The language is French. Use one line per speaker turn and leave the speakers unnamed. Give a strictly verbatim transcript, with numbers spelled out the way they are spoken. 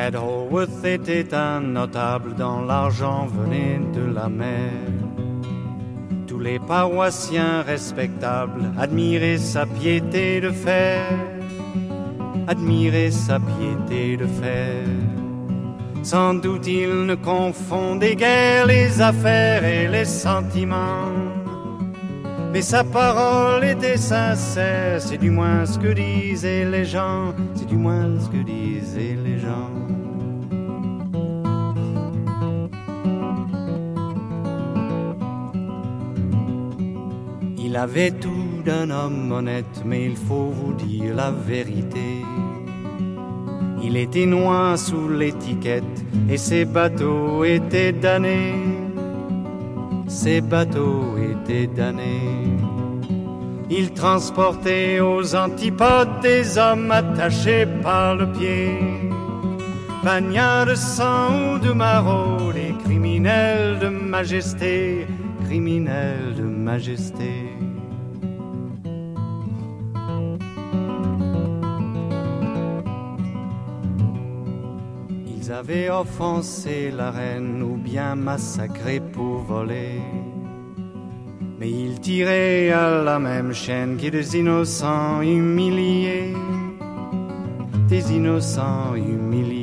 Fred Holworth était un notable dont l'argent venait de la mer. Tous les paroissiens respectables admiraient sa piété de fer, admiraient sa piété de fer. Sans doute il ne confondait guère les affaires et les sentiments, mais sa parole était sincère, c'est du moins ce que disaient les gens, c'est du moins ce que disaient les gens. Il avait tout d'un homme honnête, mais il faut vous dire la vérité. Il était noir sous l'étiquette et ses bateaux étaient damnés. Ses bateaux étaient damnés. Il transportait aux antipodes des hommes attachés par le pied. Bagnats de sang ou de maraude et criminels de majesté, criminels de majesté. Ils avaient offensé la reine ou bien massacré pour voler, mais ils tiraient à la même chaîne que des innocents humiliés, des innocents humiliés.